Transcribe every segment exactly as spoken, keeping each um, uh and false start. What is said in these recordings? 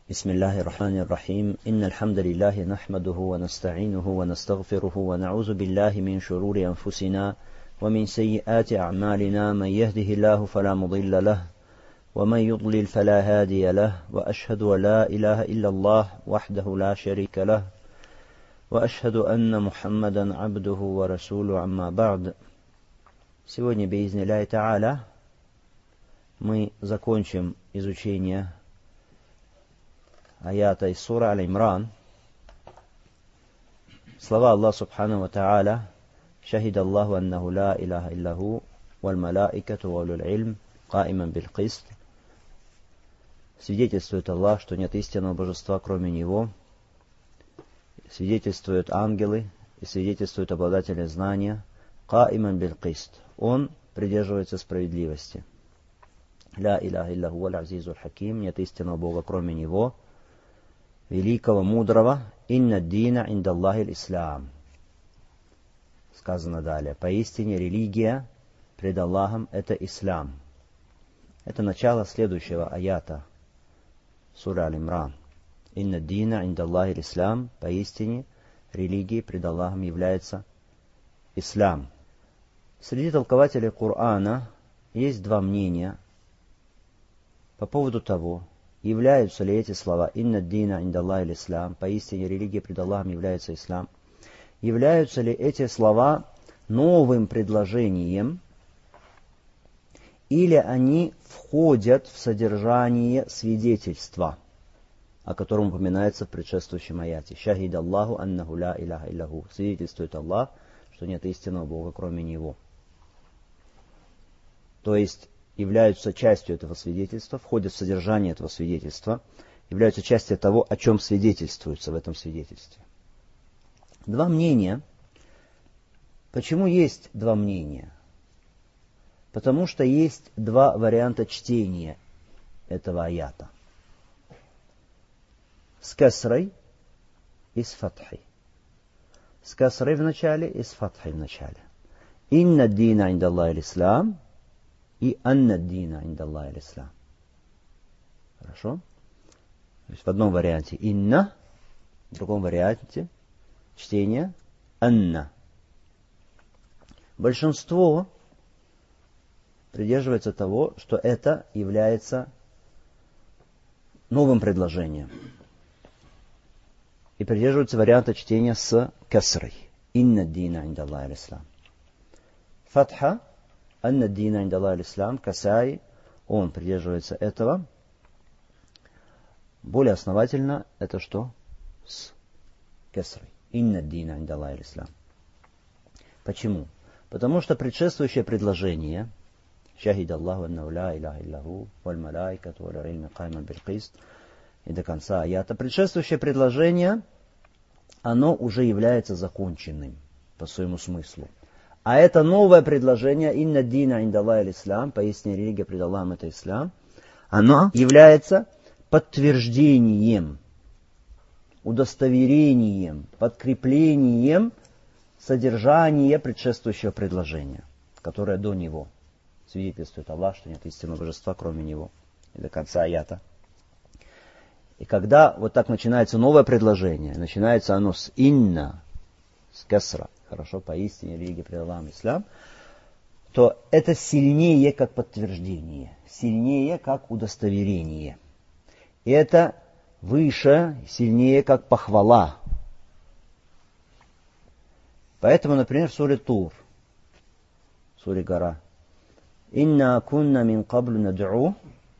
بسم الله الرحمن الرحيم إن الحمد لله نحمده ونستعينه ونستغفره ونعوذ بالله من شرور أنفسنا ومن سيئات أعمالنا من يهده الله فلا مضل له ومن يضلل فلا هادي له وأشهد أن لا إله إلا الله وحده لا شريك له وأشهد أن محمدا عبده ورسوله أما بعد. Сегодня, биизни Аллахи Тааля, мы закончим изучение аята из суры Аль-Имран. Слова Аллаха Субхану ва Тааля: «Шахид Аллаху аннаху ла илаха иллаху, валь малаикату ва улюл ильм, каиман биль кист». Свидетельствует Аллах, что нет истинного божества, кроме Него. Свидетельствуют ангелы и свидетельствуют обладатели знания. Каиман биль кист. Он придерживается справедливости. Ля илаха иллаху валь азизуль хаким. Нет истинного Бога, кроме Него, великого, мудрого. Инна дина инда Аллахи ислам. Сказано далее: поистине религия пред Аллахом — это ислам. Это начало следующего аята суры Аль-Имран. Инна дина инда Аллахи ислам. Поистине религией пред Аллахом является ислам. Среди толкователей Корана есть два мнения по поводу того, являются ли эти слова «Инна дина инда Аллахи ислам», поистине религия пред Аллахом является ислам, являются ли эти слова новым предложением, или они входят в содержание свидетельства, о котором упоминается в предшествующем аяте. «Шахид Аллаху аннаху ла илаха иллаху». Свидетельствует Аллах, что нет истинного Бога, кроме Него. То есть являются частью этого свидетельства, входят в содержание этого свидетельства, являются частью того, о чем свидетельствуется в этом свидетельстве. Два мнения. Почему есть два мнения? Потому что есть два варианта чтения этого аята. С касрой и с фатхой. С касрой в начале и с фатхой в начале. Инна дина инда Аллахи ислам и анна дина инда Аллахи ислам. Хорошо? То есть в одном варианте инна, в другом варианте чтение анна. Большинство придерживается того, что это является новым предложением. И придерживаются варианта чтения с касрой. Инна дина инда Аллахи ислам. Фатха анна дина инда Аллахи ислам. Касай, он придерживается этого. Более основательно это что? С касрой. Инна дина инда Аллахи ислам. Почему? Потому что предшествующее предложение «Шахид Аллаху аннаху ла илаха иллаху, валь малаикату ва улюл ильми каиман биль кист» и до конца аята. Предшествующее предложение, оно уже является законченным по своему смыслу. А это новое предложение «Инна дина инда Аллахи ислам», поистине религия пред Аллахом — это ислам, оно является подтверждением, удостоверением, подкреплением содержания предшествующего предложения, которое до него свидетельствует Аллах, что нет истинного божества, кроме Него. И до конца аята. И когда вот так начинается новое предложение, начинается оно с «инна», с касра, хорошо, поистине религия пред Аллахом ислам, то это сильнее как подтверждение, сильнее как удостоверение. И это выше, сильнее как похвала. Поэтому, например, в суре Тур, в суре Гора, «Инна кунна мин каблю над'у»,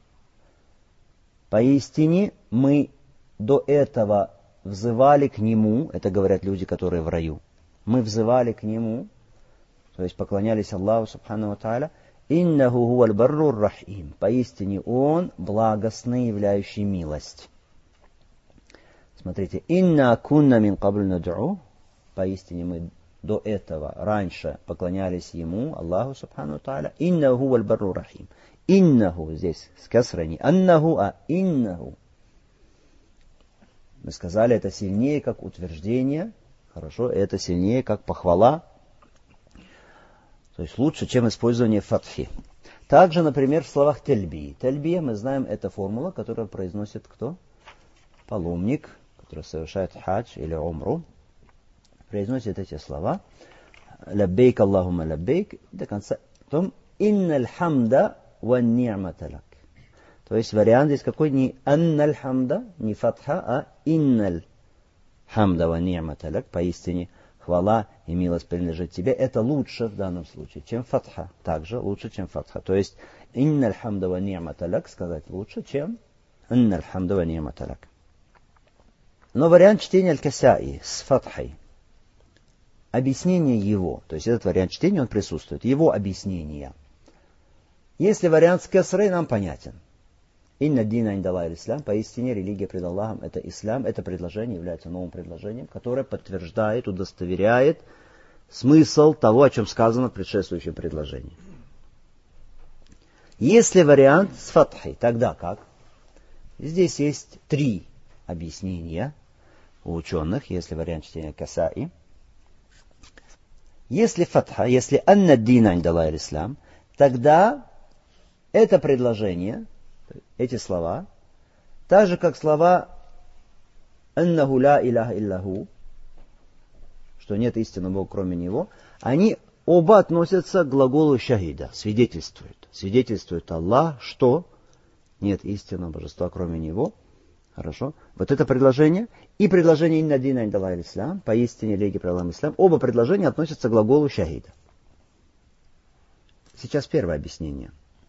поистине мы до этого взывали к Нему, это говорят люди, которые в раю, мы взывали к Нему, то есть поклонялись Аллаху Субхану ва Тааля, «Иннаху хуаль баррур рахим», поистине Он благостный, являющий милость. Смотрите, «Инна кунна мин каблю над'у», поистине мы до этого, раньше поклонялись Ему, Аллаху Субхану ва Тааля, «Иннаху хуаль баррур рахим». «Иннаху» здесь с касрой не «аннаху», а «иннаху». Мы сказали, это сильнее как утверждение, хорошо, это сильнее как похвала, то есть лучше, чем использование фатхи. Также, например, в словах тельбии. Тельбия, мы знаем, это формула, которую произносит кто? паломник, который совершает хадж или умру, произносит эти слова «Лаббейк Аллахумма лаббейк» до конца. Потом «Инналь хамда ва ни'мата лак». То есть вариант здесь какой? Не «Анналь хамда», не фатха, а «Инналь хамда ва ни'мата лак». Поистине хвала и милость принадлежит тебе. Это лучше в данном случае, чем фатха. Также лучше, чем фатха. То есть «Инналь хамда ва ни'мата лак» сказать лучше, чем «Анналь хамда ва ни'мата лак». Но вариант чтения аль-Касаи с фатхой, объяснение его, то есть этот вариант чтения, он присутствует, его объяснение. Если вариант с кесрой, нам понятен. Инна дина индаллахи ислам, поистине религия пред Аллахом это ислам, это предложение является новым предложением, которое подтверждает, удостоверяет смысл того, о чем сказано в предшествующем предложении. Если вариант с фатхой, тогда как? Здесь есть три объяснения у ученых, если вариант чтения Касаи. Если фатха, если анна дина индаллахи ислам, тогда это предложение, эти слова, так же как слова аннаху ла иляха илляху, что нет истинного Бога кроме Него, они оба относятся к глаголу шахида, свидетельствуют. Свидетельствует Аллах, что нет истинного божества кроме Него. Хорошо. Вот это предложение и предложение «Инна дина индаллахи ислам», поистине религия пред Аллахом ислам, оба предложения относятся к глаголу шахида. Сейчас первое объяснение.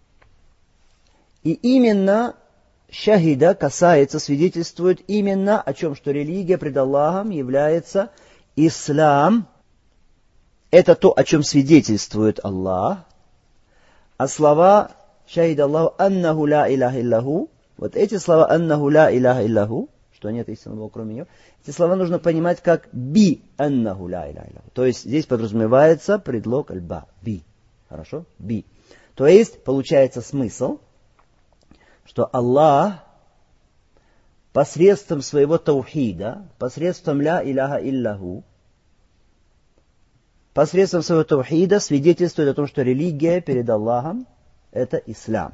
И именно шахида касается, свидетельствует именно о чем, что религия пред Аллахом является ислам. Это то, о чем свидетельствует Аллах. А слова шахида Аллаху аннаху ла иляха илляху, вот эти слова «аннаху ла иляха илляху», что нет истинного Бога кроме Него, эти слова нужно понимать как «би аннаху ла иляха илляху». То есть здесь подразумевается предлог аль-ба, «би». Хорошо? «Би». То есть получается смысл, что Аллах посредством своего таухида, посредством «ла иляха илляху», посредством своего таухида свидетельствует о том, что религия перед Аллахом – это ислам.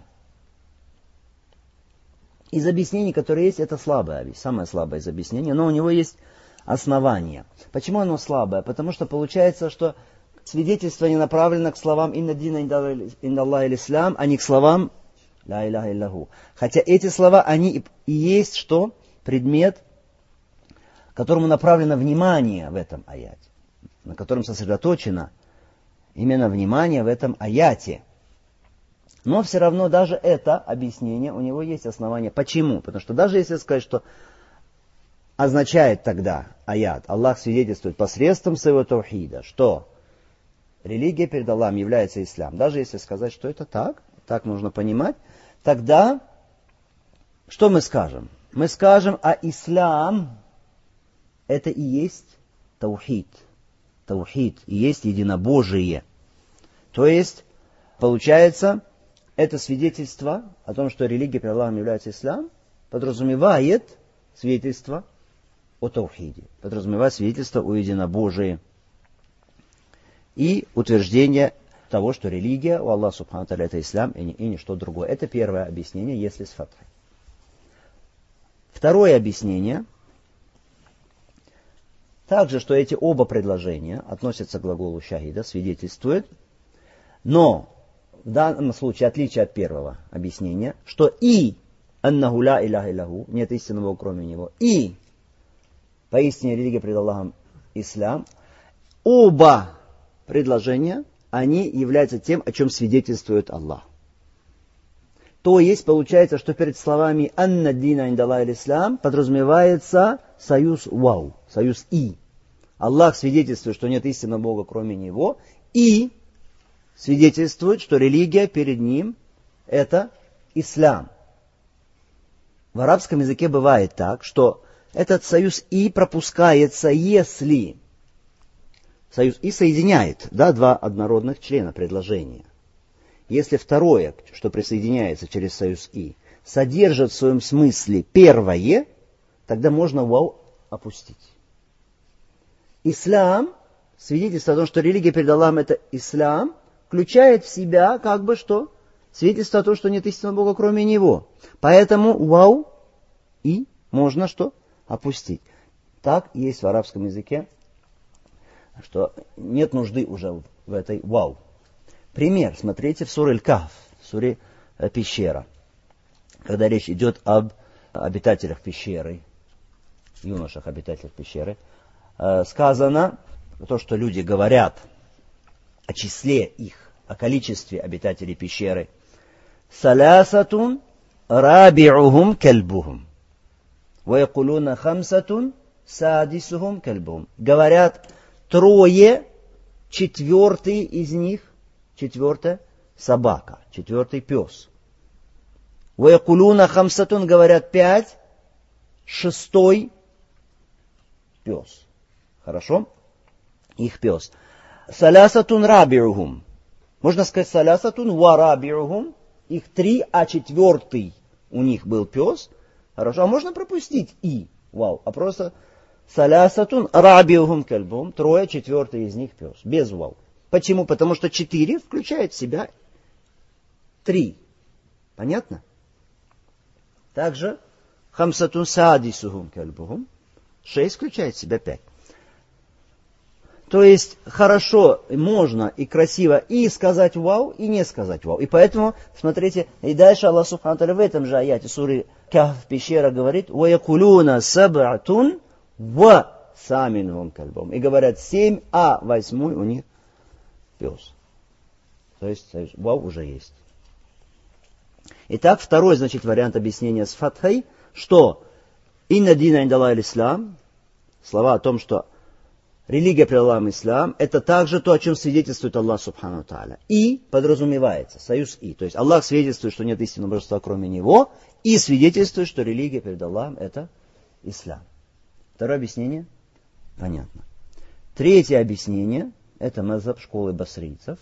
Из объяснений, которые есть, это слабое, самое слабое из объяснений, но у него есть основание. Почему оно слабое? Потому что получается, что свидетельство не направлено к словам «Инна дина индаллахи ислам», а не к словам «Ла иляха илляху». Хотя эти слова, они и есть что? Предмет, которому направлено внимание в этом аяте, на котором сосредоточено именно внимание в этом аяте. Но все равно даже это объяснение, у него есть основание. Почему? Потому что даже если сказать, что означает тогда аят, Аллах свидетельствует посредством своего таухида, что религия перед Аллахом является ислам. Даже если сказать, что это так, так нужно понимать, тогда что мы скажем? Мы скажем, а ислам это и есть таухид. Таухид и есть единобожие. То есть, получается, это свидетельство о том, что религия перед Аллахом является ислам, подразумевает свидетельство о таухиде, подразумевает свидетельство о единобожии и утверждение того, что религия у Аллаха субхану тааля это ислам и, и ничто другое. Это первое объяснение, если с фатхой. Второе объяснение, также, что эти оба предложения относятся к глаголу шахида, свидетельствует, но в данном случае отличие от первого объяснения, что и аннаху ла иляха илляху, нет истинного кроме него, и поистине религия пред Аллахом ислам, оба предложения, они являются тем, о чем свидетельствует Аллах. То есть, получается, что перед словами «Анна дина индаллахи ислам» подразумевается союз «вау», союз «и». Аллах свидетельствует, что нет истинного Бога, кроме Него, и свидетельствует, что религия перед Ним – это ислам. В арабском языке бывает так, что этот союз «и» пропускается, если союз «и» соединяет, да, два однородных члена предложения. Если второе, что присоединяется через союз «и», содержит в своем смысле первое, тогда можно «вау» опустить. Ислам, свидетельство о том, что религия перед Аллахом это ислам, включает в себя как бы что? Свидетельство о том, что нет истинного Бога, кроме Него. Поэтому «вау» и можно что? Опустить. Так есть в арабском языке, что нет нужды уже в этой вау. Пример, смотрите, в суре Аль-Кахф, в суре Пещера, когда речь идет об обитателях пещеры, юношах обитателях пещеры, сказано то, что люди говорят о числе их, о количестве обитателей пещеры. Салясатун раби'ухум кальбухум. Ваякулуна хамсатун садисухум кальбухум. Говорят, трое, четвертый из них, четвертая собака, четвертый пес. Ваякулуна хамсатун, говорят, пять, шестой пес. Хорошо? Их пес. Салясатун раби'ухум. Можно сказать салясатун ва раби'ухум. Их три, а четвертый у них был пес. Хорошо, а можно пропустить и. Вау. А просто салясатун раби'ухум кальбухум. Трое, четвертый из них пес. Без вау. Почему? Потому что четыре включает в себя три. Понятно? Также хамсатун садисухум кальбухум. Шесть включает в себя пять. То есть хорошо, можно и красиво и сказать вау, и не сказать вау. И поэтому, смотрите, и дальше Аллах Субхану ва Тааля в этом же аяте суры Кахф, пещера, говорит: «Ваякулуна саб'атун ва саминхум кальбухум». И говорят семь, а восьмой у них пес. То есть вау уже есть. Итак, второй, значит, вариант объяснения с фатхой, что «Инна дина индаллахи ислам», слова о том, что религия при Аллахе ислам, это также то, о чем свидетельствует Аллах Субхану ва Тааля. И подразумевается, союз и. То есть Аллах свидетельствует, что нет истинного божества, кроме Него, и свидетельствует, что религия перед Аллахом это ислам. Второе объяснение понятно. Третье объяснение, это мазхаб школы басрийцев,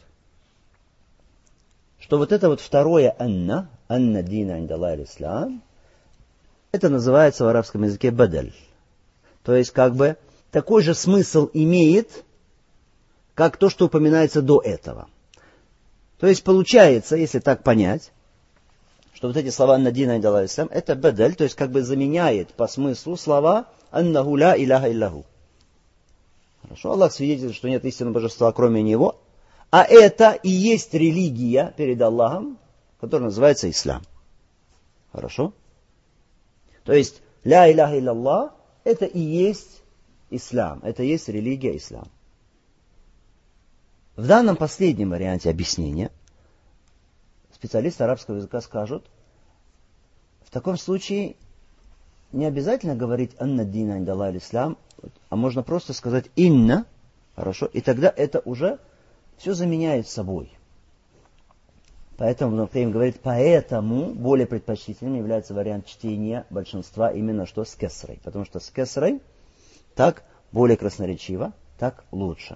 что вот это вот второе анна, анна дина индаллахи ислам, это называется в арабском языке бадаль. То есть как бы такой же смысл имеет, как то, что упоминается до этого. То есть получается, если так понять, что вот эти слова «Анна дина индаллахи ислам» это бадаль, то есть как бы заменяет по смыслу слова «Аннаху ля иляха иллаху». Хорошо, Аллах свидетельствует, что нет истинного божества, кроме Него, а это и есть религия перед Аллахом, которая называется ислам. Хорошо? То есть «Ля иляха иллаллах» это и есть ислам. Это и есть религия ислам. В данном последнем варианте объяснения специалисты арабского языка скажут, в таком случае не обязательно говорить «Анна дина индаллахи ислам», а можно просто сказать «Инна», хорошо, и тогда это уже все заменяет собой. Поэтому Ибн говорит, поэтому более предпочтительным является вариант чтения большинства именно что с кесрой. Потому что с кесрой так более красноречиво, так лучше.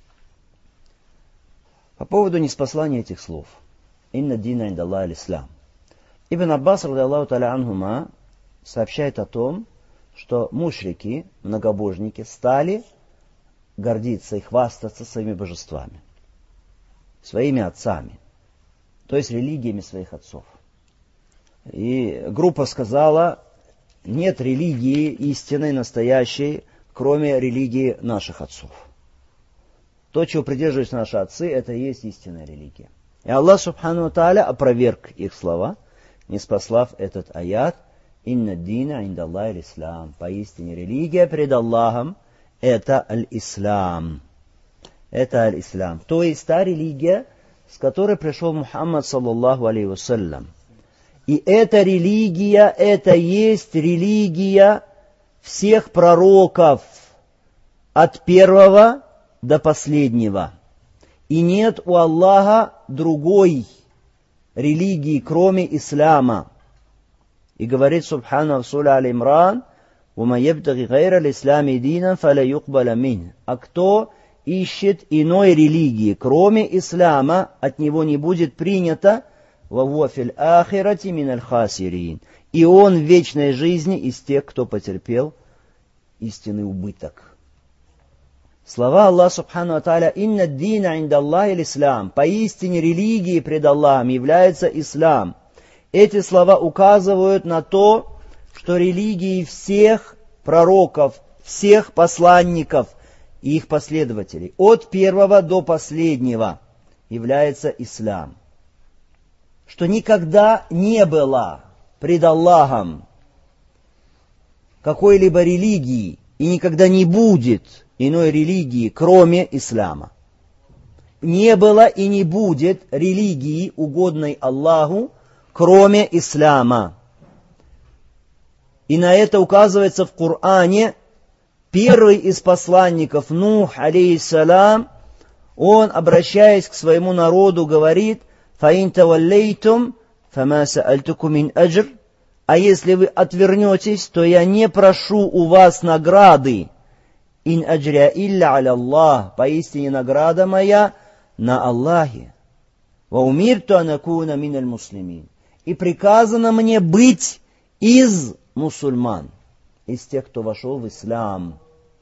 По поводу ниспослания этих слов. «Инна дина индаллахи ислам». Ибн Аббас, ради Аллаху та'аля анхума, сообщает о том, что мушрики, многобожники, стали гордиться и хвастаться своими божествами, своими отцами, то есть религиями своих отцов. И группа сказала, нет религии истинной, настоящей, кроме религии наших отцов. То, чего придерживаются наши отцы, это и есть истинная религия. И Аллах Субхану ва Тааля опроверг их слова, ниспослав этот аят «Инна дина индаллахи ислам». Поистине религия пред Аллахом это аль-ислам. Это аль-ислам. То есть та религия, с которой пришел Мухаммад саллаллаху алейхи вассалям. И эта религия, это есть религия всех пророков от первого до последнего. И нет у Аллаха другой религии, кроме ислама. И говорит Субхану в суре Аль-Имран, «Ума ябтаги гайра л-ислами динан фаля юкбаля мин». А кто ищет иной религии, кроме ислама, от него не будет принято, «Ва хуа фил ахирати миналь хасирин». И он в вечной жизни из тех, кто потерпел истинный убыток. Слова Аллаха Субхану ва Тааля «Инна дина индаллахи ислам». Поистине религией пред Аллахом является ислам. Эти слова указывают на то, что что религией всех пророков, всех посланников и их последователей, от первого до последнего, является ислам. Что никогда не было пред Аллахом какой-либо религии и никогда не будет иной религии, кроме ислама. Не было и не будет религии, угодной Аллаху, кроме ислама. И на это указывается в Коране. Первый из посланников, Нух, алейхиссалам, он, обращаясь к своему народу, говорит: «Фаин таваллейтум, фама саальтукум мин аджр». А если вы отвернетесь, то я не прошу у вас награды. «Ин аджря илля аля Аллах», поистине награда моя на Аллахе. «Ва умирту ан акуна миналь муслимин». И приказано мне быть из мусульман, из тех, кто вошел в ислам.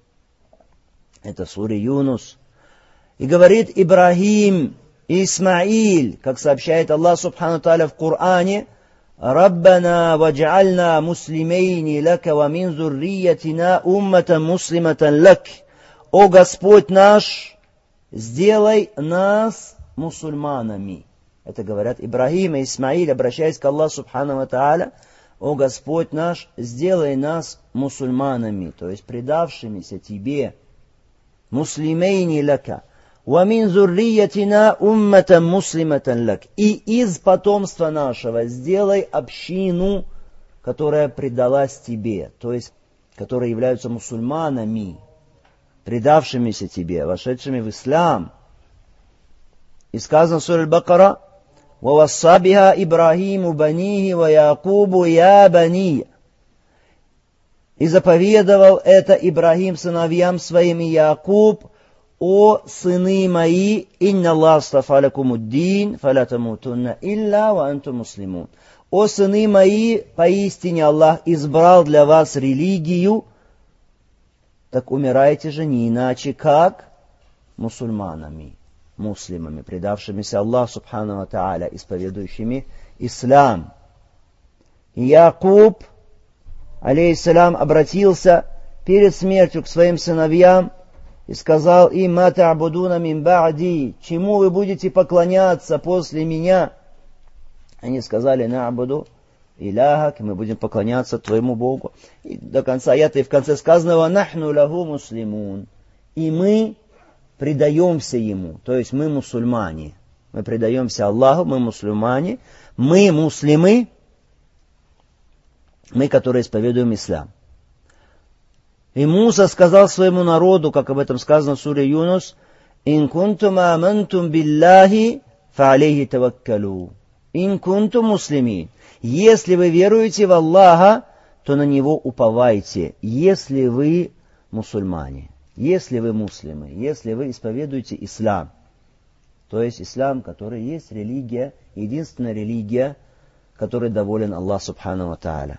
Это сура Юнус. И говорит Ибрахим и Исмаиль, как сообщает Аллах субхану тааля в Коране: «Раббана вадж'альна муслимейни лака ва мин зурриятина умматан муслиматан лак». О Господь наш, сделай нас мусульманами. Это говорят Ибрахим и Исмаиль, обращаясь к Аллаху субхану тааля: «О Господь наш, сделай нас мусульманами», то есть предавшимися Тебе. «Муслимейни лака, ва мин зурриятина умматан муслиматан лак». И из потомства нашего сделай общину, которая предалась Тебе, то есть которые являются мусульманами, предавшимися Тебе, вошедшими в ислам. И сказано в суре Аль-Бакара: «Вавасса биха Ибрахиму банихи ва Якубу я бани». И заповедовал это Ибрахим сыновьям своим и Якуб: «О сыны мои, инна Аллах астафа лакумуддин, фаля тамутунна илля ва антум муслимун». О сыны мои, поистине Аллах избрал для вас религию, так умирайте же не иначе, как мусульманами, муслимами, предавшимися Аллаху субхану ва тааля, исповедующими ислам. И Якуб, алейхиссалям, обратился перед смертью к своим сыновьям и сказал им: «Ма та'будуна мин ба'ди», чему вы будете поклоняться после меня? Они сказали: «На'буду иляхак», мы будем поклоняться твоему Богу. И до конца аята и в конце сказано: «Ва нахну лаху муслимун», и мы предаемся ему, то есть мы мусульмане. Мы предаемся Аллаху, мы мусульмане, мы муслимы, мы, которые исповедуем ислам. И Муса сказал своему народу, как об этом сказано в суре Юнус: «Ин кунтум амантум биллахи, фа алейхи таваккалу». «Ин кунтум муслимин». Если вы веруете в Аллаха, то на Него уповайте, если вы мусульмане, если вы муслимы, если вы исповедуете ислам. То есть ислам, который есть религия, единственная религия, которой доволен Аллах субхану ва тааля.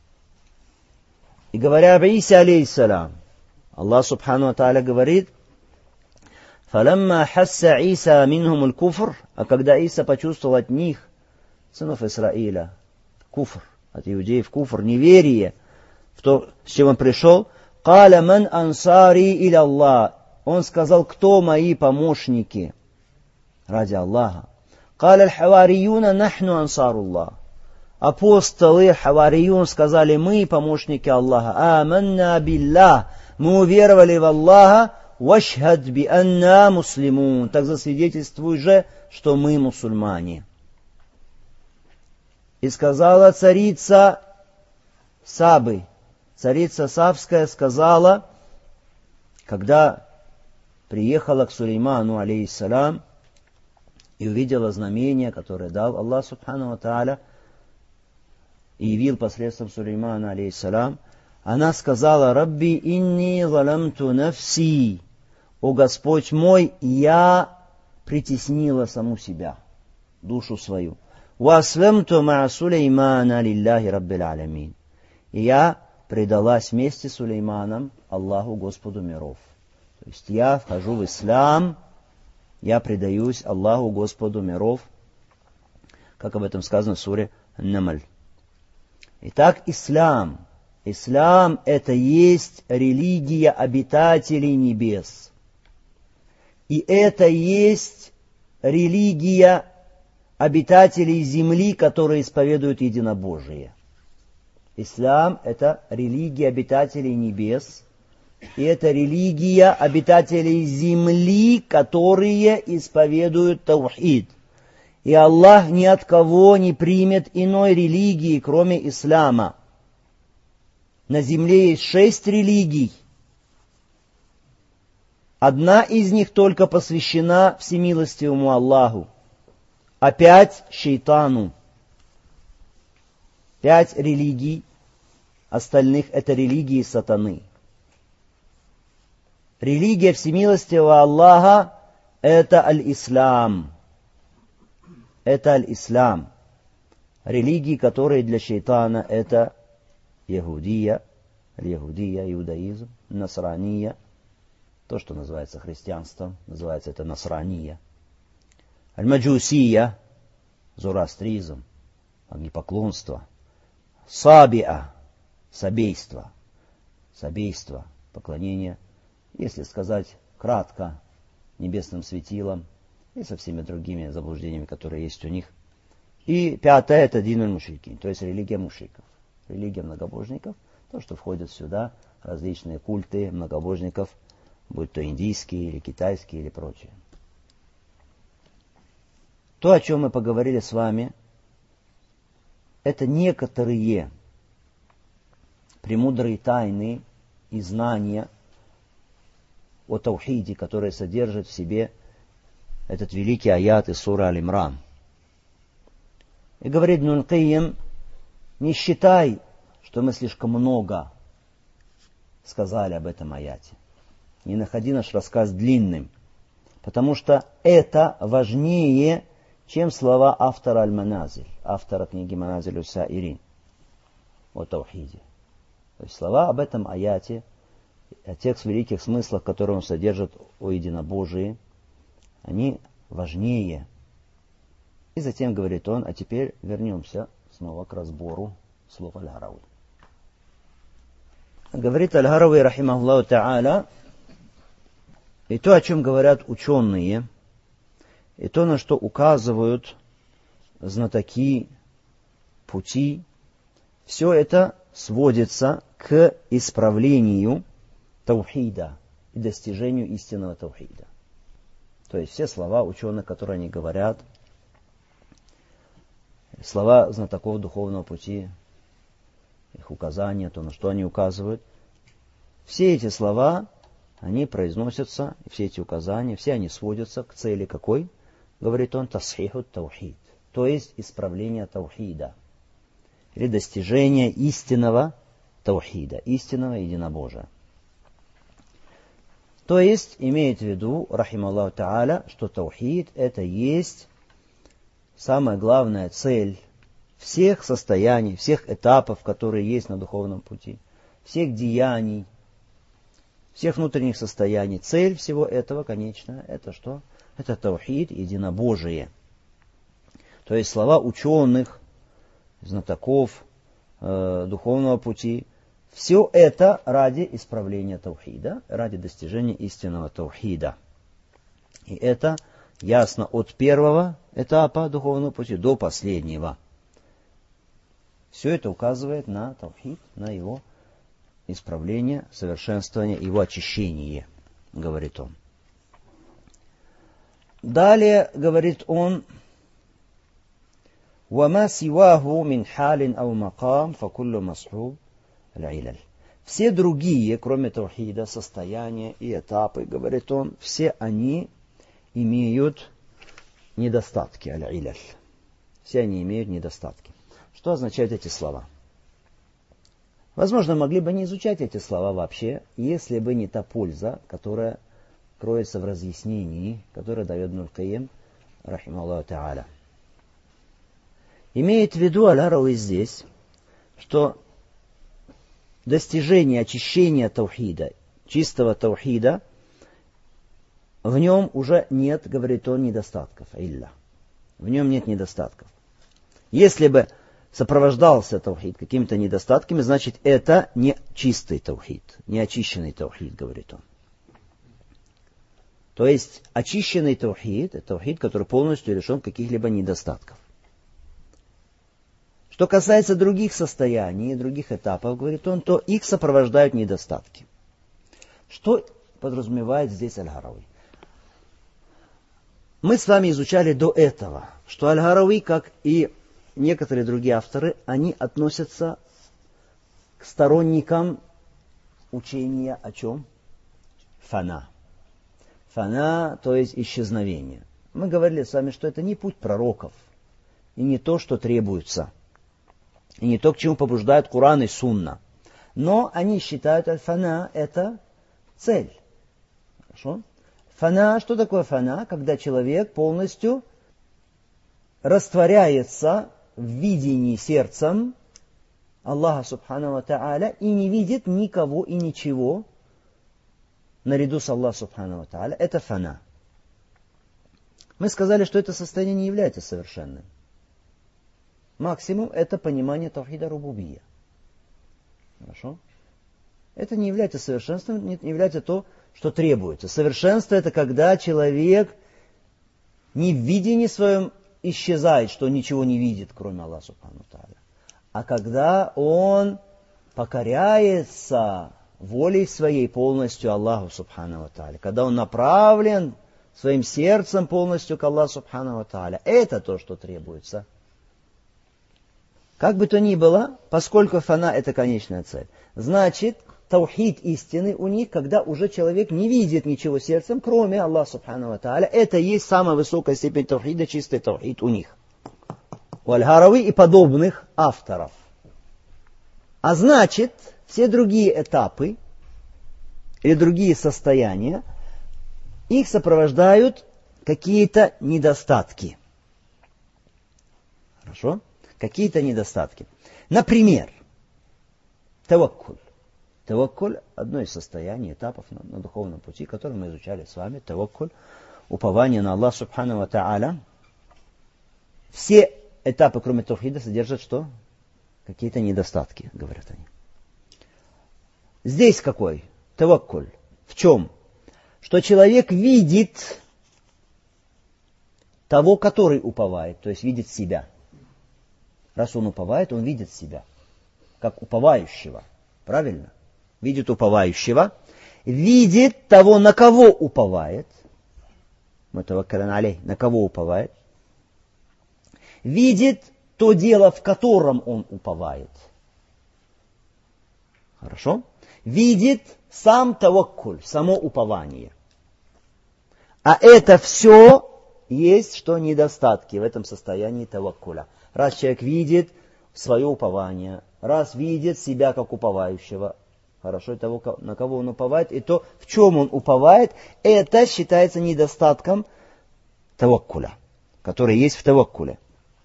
И говоря об Исе алейхиссалям, Аллах субхану ва тааля говорит: «Фаламма хасса Иса минхум аль-куфр», а когда Иса почувствовал от них, сынов Исраиля, куфр, от иудеев куфр, неверие в то, с чем он пришел, «Каля ман ансари иля Аллах», он сказал: «Кто мои помощники ради Аллаха?» «Каля аль-хаварiyuna нахну ансаруллах». Апостолы хавариюн сказали: «Мы помощники Аллаха». «Аманна биллах», мы уверовали в Аллаха. «Вашхад би анна муслимун», так засвидетельствуй же, что мы мусульмане. И сказала царица Сабы, царица Савская сказала, когда приехала к Сулейману, алейхиссалям, и увидела знамение, которое дал Аллах субхану ва тааля, и явил посредством Сулеймана, алейхиссалям, она сказала: «Рабби инни заламту нафси», «О Господь мой, я притеснила саму себя, душу свою». «Ва аслямту ма Сулеймана лилляхи раббил алямин», и я предалась вместе с Сулейманом Аллаху, Господу миров. То есть я вхожу в ислам, я предаюсь Аллаху, Господу миров, как об этом сказано в суре Намль. Итак, ислам Ислам – это есть религия обитателей небес. И это есть религия обитателей земли, которые исповедуют единобожие. Ислам – это религия обитателей небес, и это религия обитателей земли, которые исповедуют таухид. И Аллах ни от кого не примет иной религии, кроме ислама. На земле есть шесть религий. Одна из них только посвящена всемилостивому Аллаху, а пять – шейтану. Пять религий, остальных – это религии сатаны. Религия всемилостивого Аллаха – это аль-Ислам. Это аль-Ислам. Религии, которые для шейтана – это Яхудия, аль-Яхудия, иудаизм, насрания, то, что называется христианством, называется это насрания. Аль-Маджусия, зороастризм, огнепоклонство. Сабиа, собейство, собейство, поклонение, если сказать кратко, небесным светилам и со всеми другими заблуждениями, которые есть у них. И пятое – это дин аль-мушрикин, то есть религия мушриков, религия многобожников, то, что входит сюда, различные культы многобожников, будь то индийские или китайские или прочее. То, о чем мы поговорили с вами, это некоторые премудрые тайны и знания о таухиде, которые содержат в себе этот великий аят из суры Аль-Имран. И говорит Ибн аль-Кайим, не считай, что мы слишком много сказали об этом аяте. Не находи наш рассказ длинным, потому что это важнее, чем слова автора Аль-Маназиль, автора книги Маназиль ус-Саирин о таухиде. То есть слова об этом аяте, о тех великих смыслах, которые он содержит о единобожии, они важнее. И затем говорит он, а теперь вернемся снова к разбору слов Аль-Гарауи. Говорит Аль-Гарауи, рахимахуллаху та'аля, и то, о чем говорят ученые, и то, на что указывают знатоки пути, все это сводится к исправлению таухида и достижению истинного таухида. То есть все слова ученых, которые они говорят, слова знатоков духовного пути, их указания, то, на что они указывают, все эти слова, они произносятся, все эти указания, все они сводятся к цели какой? Говорит он, тасхиху таухид, то есть исправление таухида, или достижение истинного таухида, истинного единобожия. То есть, имеет в виду, рахималлаху та'аля, что таухид это есть самая главная цель всех состояний, всех этапов, которые есть на духовном пути, всех деяний, всех внутренних состояний. Цель всего этого, конечно, это что? Это таухид, единобожие. То есть слова ученых, знатоков э, духовного пути, все это ради исправления таухида, ради достижения истинного таухида. И это ясно от первого этапа духовного пути до последнего. Все это указывает на таухид, на его исправление, совершенствование, его очищение, говорит он. Далее говорит он, وَمَا سِوَاهُ مِنْ حَالٍ أَوْ مَقَامٍ فَكُلُّ مَصْحُوبٍ الْعِلَلِ. Все другие, кроме таухида, состояния и этапы, говорит он, все они имеют недостатки, аль-иляль. Все они имеют недостатки. Что означают эти слова? Возможно, могли бы не изучать эти слова вообще, если бы не та польза, которая кроется в разъяснении, которое дает Ибн аль-Кайим, рахималлаху та'аля. Имеет в виду Аль-Гарауи здесь, что достижение очищения таухида, чистого таухида, в нем уже нет, говорит он, недостатков. Илля. В нем нет недостатков. Если бы сопровождался таухид какими-то недостатками, значит, это не чистый таухид, не очищенный таухид, говорит он. То есть, очищенный таухид – это таухид, который полностью лишен каких-либо недостатков. Что касается других состояний, других этапов, говорит он, то их сопровождают недостатки. Что подразумевает здесь Аль-Гарауи? Мы с вами изучали до этого, что Аль-Гарауи, как и некоторые другие авторы, они относятся к сторонникам учения о чем? Фана. Фана, то есть исчезновение. Мы говорили с вами, что это не путь пророков, и не то, что требуется, и не то, к чему побуждают Коран и Сунна. Но они считают, аль-фана – это цель. Хорошо? Фана, что такое фана? Когда человек полностью растворяется в видении сердцем Аллаха Субхану ва Тааля и не видит никого и ничего наряду с Аллахом Субхану ва Тааля. Это фана. Мы сказали, что это состояние не является совершенным. Максимум это понимание тавхида рубубия. Хорошо? Это не является совершенством, не является то, что требуется. Совершенство это когда человек не в видении своем исчезает, что ничего не видит, кроме Аллаха Субхану ва Тааля. А когда он покоряется волей своей полностью Аллаху Субхану ва Тааля, когда он направлен своим сердцем полностью к Аллаху Субхану ва Тааля, это то, что требуется. Как бы то ни было, поскольку фана это конечная цель, значит, таухид истины у них, когда уже человек не видит ничего сердцем, кроме Аллаха Субхану ва Тааля, это есть самая высокая степень таухида, чистый таухид у них. У Аль-Гарауи и подобных авторов. А значит, все другие этапы или другие состояния, их сопровождают какие-то недостатки. Хорошо? Какие-то недостатки. Например, таваккуль. Таваккуль – одно из состояний, этапов на, на духовном пути, которые мы изучали с вами. Таваккуль – упование на Аллаха Субхану ва Тааля. Все этапы, кроме тавхида, содержат что? Какие-то недостатки, говорят они. Здесь какой? Таваккуль. В чем? Что человек видит того, который уповает, то есть видит себя. Раз он уповает, он видит себя, как уповающего. Правильно? Видит уповающего, видит того, на кого уповает. Мутаваккалин алейх, на кого уповает. Видит то дело, в котором он уповает. Хорошо? Видит сам таваккуль, само упование. А это все есть, что недостатки в этом состоянии таваккуля. Раз человек видит свое упование, раз видит себя как уповающего, хорошо, и того, на кого он уповает, и то, в чем он уповает, это считается недостатком таваккуля, который есть в таваккуле.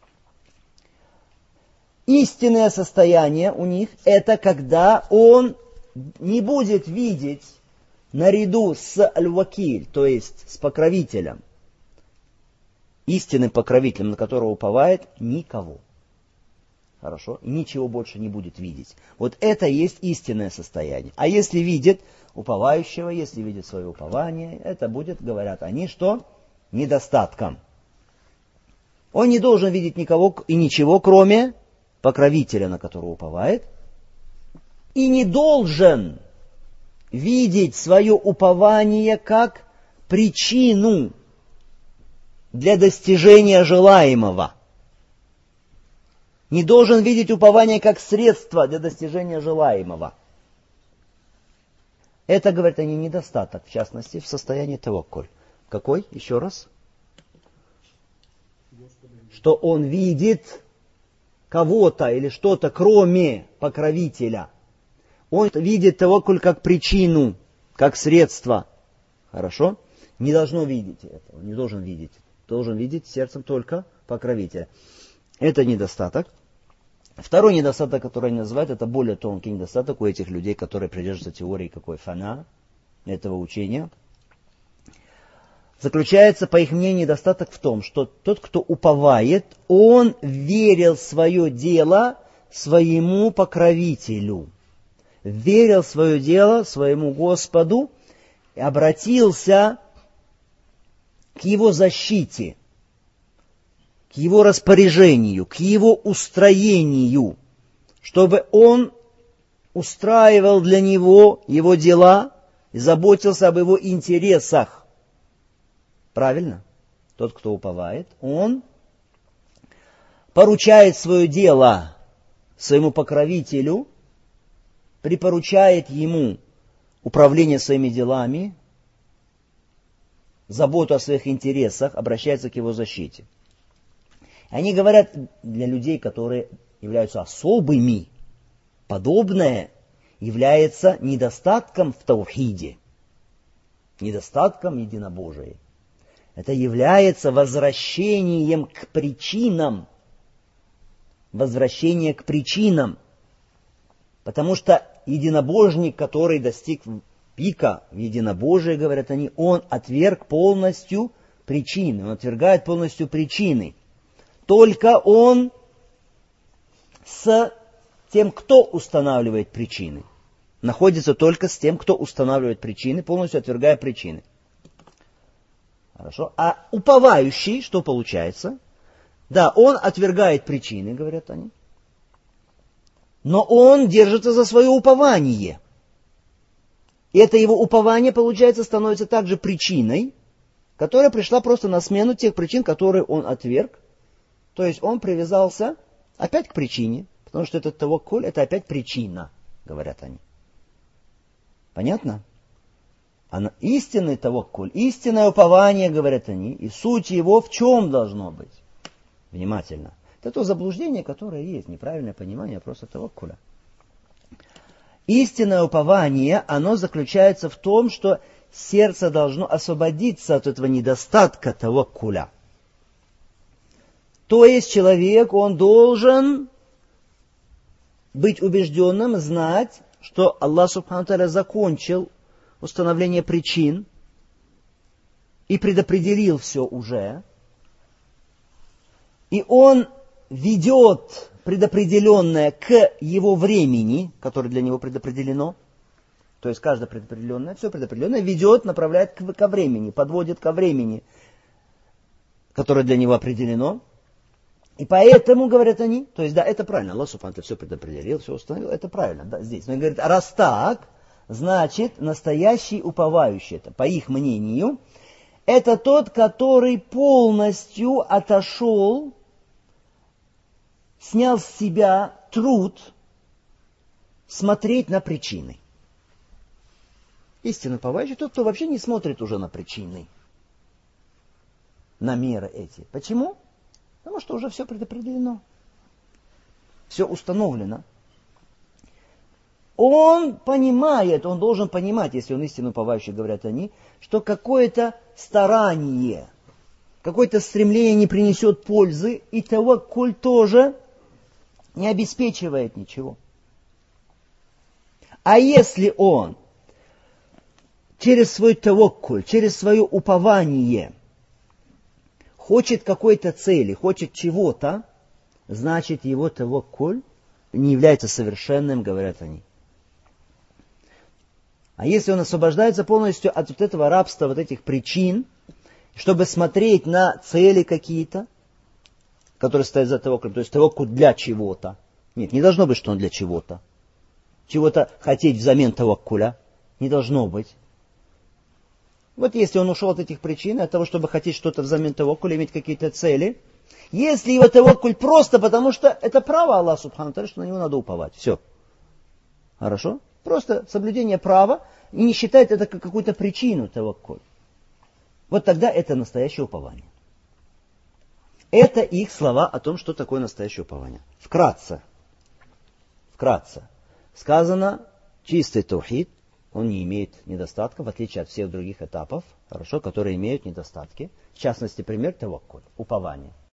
Истинное состояние у них – это когда он не будет видеть наряду с аль-вакиль, то есть с покровителем, истинным покровителем, на которого уповает, никого. Хорошо? И ничего больше не будет видеть. Вот это и есть истинное состояние. А если видит уповающего, если видит свое упование, это будет, говорят они, что? Недостатком. Он не должен видеть никого и ничего, кроме покровителя, на которого уповает. И не должен видеть свое упование как причину для достижения желаемого. Не должен видеть упование как средство для достижения желаемого. Это, говорят они, недостаток, в частности, в состоянии таваккуль. Какой? Еще раз. Что он видит кого-то или что-то, кроме покровителя. Он видит таваккуль как причину, как средство. Хорошо? Не должно видеть этого, не должен видеть. Должен видеть сердцем только покровителя. Это недостаток. Второй недостаток, который они называют, это более тонкий недостаток у этих людей, которые придерживаются теории какой фана, этого учения. заключается, по их мнению, недостаток в том, что тот, кто уповает, он верил в свое дело своему покровителю, верил в свое дело своему Господу и обратился к его защите, к его распоряжению, к его устроению, чтобы он устраивал для него его дела и заботился об его интересах. Правильно? Тот, кто уповает, он поручает свое дело своему покровителю, припоручает ему управление своими делами, заботу о своих интересах, обращается к его защите. Они говорят, для людей, которые являются особыми, подобное является недостатком в таухиде, недостатком единобожия. Это является возвращением к причинам, возвращение к причинам. Потому что единобожник, который достиг пика в единобожии, говорят они, он отверг полностью причины, он отвергает полностью причины. Только он с тем, кто устанавливает причины, находится только с тем, кто устанавливает причины, полностью отвергая причины. Хорошо. А уповающий, что получается? Да, он отвергает причины, говорят они, но он держится за свое упование. И это его упование, получается, становится также причиной, которая пришла просто на смену тех причин, которые он отверг. То есть он привязался опять к причине, потому что этот таваккуль, это опять причина, говорят они. Понятно? А истинный таваккуль, истинное упование, говорят они, и суть его в чем должно быть? Внимательно. Это то заблуждение, которое есть, неправильное понимание просто таваккуля. Истинное упование, оно заключается в том, что сердце должно освободиться от этого недостатка таваккуля. То есть человек, он должен быть убежденным, знать, что Аллах Субхану ва Тааля закончил установление причин и предопределил все уже. И он ведет предопределенное к его времени, которое для него предопределено. То есть каждое предопределенное, все предопределенное ведет, направляет ко времени, подводит ко времени, которое для него определено. И поэтому, говорят они, то есть да, это правильно, Аллах Субхану ва Тааля все предопределил, все установил, это правильно, да, здесь. Но он говорит, а раз так, значит, настоящий уповающий, это, по их мнению, это тот, который полностью отошел, снял с себя труд смотреть на причины. Истинно уповающий тот, кто вообще не смотрит уже на причины, на меры эти. Почему? Потому что уже все предопределено. Все установлено. Он понимает, он должен понимать, если он истинно уповающий, говорят они, что какое-то старание, какое-то стремление не принесет пользы, и таваккуль тоже не обеспечивает ничего. А если он через свой таваккуль, через свое упование хочет какой-то цели, хочет чего-то, значит его таваккуль не является совершенным, говорят они. А если он освобождается полностью от вот этого рабства, вот этих причин, чтобы смотреть на цели какие-то, которые стоят за таваккулем, то есть таваккуль для чего-то. Нет, не должно быть, что он для чего-то. Чего-то хотеть взамен таваккуля не должно быть. Вот если он ушел от этих причин, от того, чтобы хотеть что-то взамен таваккуля, иметь какие-то цели, если его таваккуль просто потому, что это право Аллаха Субхану ва Тааля, что на него надо уповать. Все. Хорошо? Просто соблюдение права и не считать это как какую-то причину таваккуль. Вот тогда это настоящее упование. Это их слова о том, что такое настоящее упование. Вкратце. Вкратце. Сказано, чистый таухид, он не имеет недостатков, в отличие от всех других этапов, хорошо, которые имеют недостатки. В частности, пример таваккуль, упование.